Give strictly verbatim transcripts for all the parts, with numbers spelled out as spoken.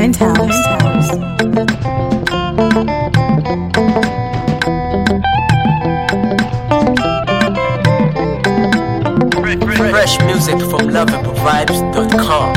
Penthouse. Fresh music from lovable vibes dot com.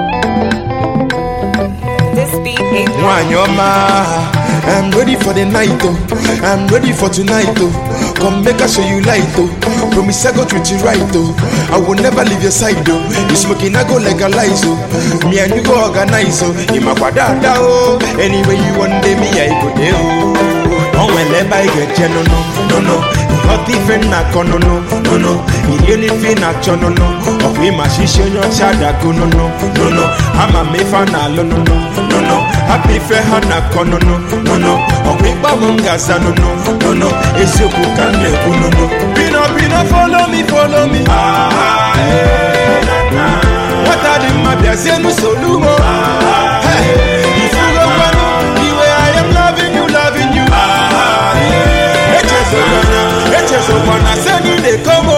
This beat is Wanyoma, I'm ready for the night, oh. I'm ready for tonight, oh. Come make us show you light, oh. Promise I go treat you right, oh. I will never leave your side, oh. You smoking, I go legalize, oh. Me and you go organize, oh. In my quadada, oh. Anyway you want day, me I go there, oh. Oh, when let I get no, no, no, no. Not even na kono no, no, no. Ili fi na chono no. Okwi mashisho nyo chada go no, no, no, no. Ama mefa na lo no, no, no, no. Happy fe hana kono no, no, no. Okwi ba munga sa no, no, no, no. Esioku kane go no, no. Pino, pino, follow me, follow me. Ah, hey, na, na. What are the matters? Yenu solumo. Ah, hey. If you go back, the way I am loving you, loving you. Ah, hey. Eches okwana seni de komo.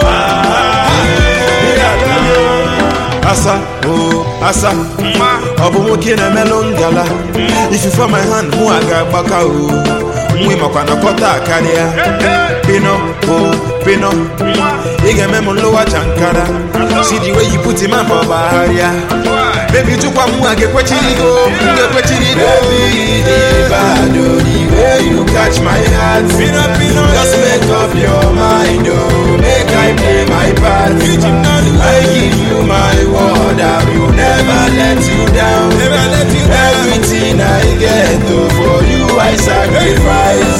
Asa, oh, asa. Obu moke na melongala. If you for my hand, mu aga baka oh. Mwe makwana kota akaria. Pino, oh, pino. Ige memo lowa chankara. See the way you put him up for baharia. Baby tu kwa mu age kwechirigo, nge kwechirigo. Baby, the bado, the way you catch my heart. Pino, pino, just make up your mind, oh. Make I play my part. I give you my word, I will never let you down. Never let you down. Everything I get, oh, for you I sacrifice.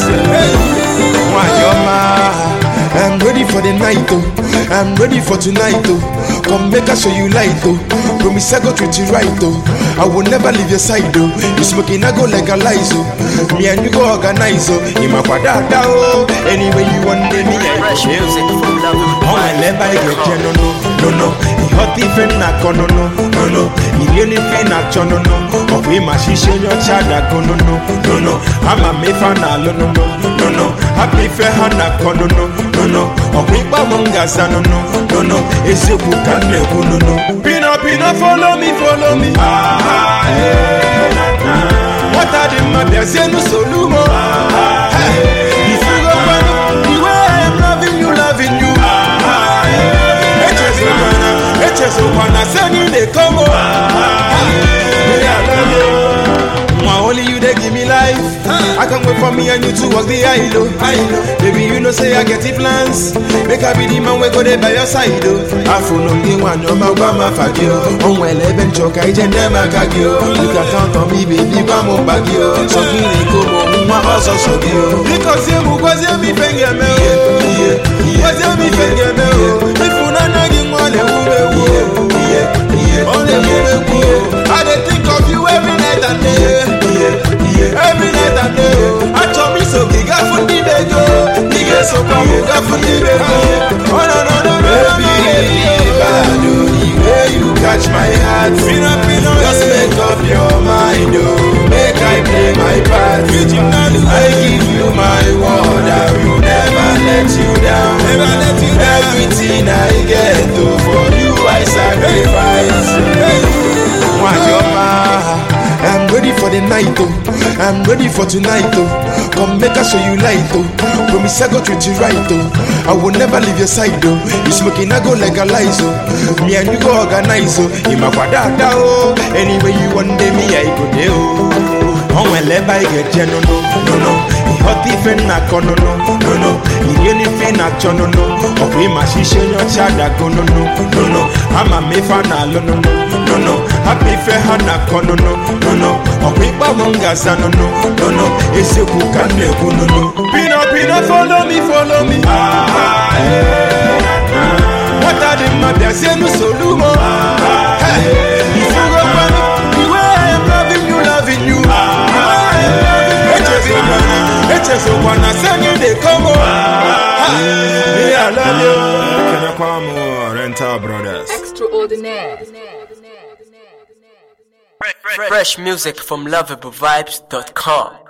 Wanyoma, I'm ready for the night, oh. I'm ready for tonight, oh. Come make us show you light, oh. Promise I go treat you right, oh. I will never leave your side, oh. You smoking, I go legalize, oh. Me and you go organize, oh. In my quadada, oh. Anyway you want me, I Fresh music from lovable oh, I never vibes get no, no, no, no. Hot even na kono no, no, no. Ili fi na chono no. Okwi mashisho nyo chada go no, no, no, no. Ama mefa na lo no, no, no, no. Happy fe hana kono no, no, no. Okwi ba munga sa no, no, no, no. Esioku kane go no, no. Pino, pino, follow me, follow me. Ah, hey, na, na. What are the matters? Yenu solumo. Ah, hey. If you go back, the way I am loving you, loving you. Ah, hey. Eches okwana, eches okwana, seni de komo. Ah, hey. I love you. Only you they give me life. I can't wait for me and you to walk the aisle. Baby, you know say I get the plans. Make I be the man we go there by your side. I phone only one no my grandma fagio. On well even choke I just never kagio. You can count on me, baby, grandma bagio. So you ain't go home, my house also go. Because you was you me finger me. Was you me finger me? If you not nagging one, they will be. Only you I dey think of you every night and day. Every night and day. I told me so big up for the bego. Nigga so come up for the bego. Oh no no no no baby, bado the way you catch my heart. Pino, pino, just make up your mind, oh. Make I play my part. I give you my word, I will never let you down. Never let you down. Everything I get, oh, for you I sacrifice. Wanyoma, I'm ready for the night, oh. I'm ready for tonight, oh. Come make us show you light, oh. Promise I go treat you right, oh. I will never leave your side, oh. You smoking, I go legalize, oh. Me and you go organize, oh. In my quadada, oh. Anyway you want day, me I go there, oh. Oh, when let I get no, no, no, no. Hot even na kono no, no, no. Ili fi na chono no. Okwi mashisho nyo chada go no, no, no, no. Ama mefa na lo no, no, no, no. Happy fe hana kono no, no, no. Okwi ba munga sa no, no, no, no. Esioku kane go no, no. Pino, pino, follow me, follow me. Ah, hey, na, na. What are the matters? Yenu solumo. Ah, hey. If you go back, the way I am loving you, loving you. Ah, hey. Eches okwana seni de komo. Me I love you. Kena kwamo Rental Brothers. extraordinaire. Fresh music from lovable vibes dot com.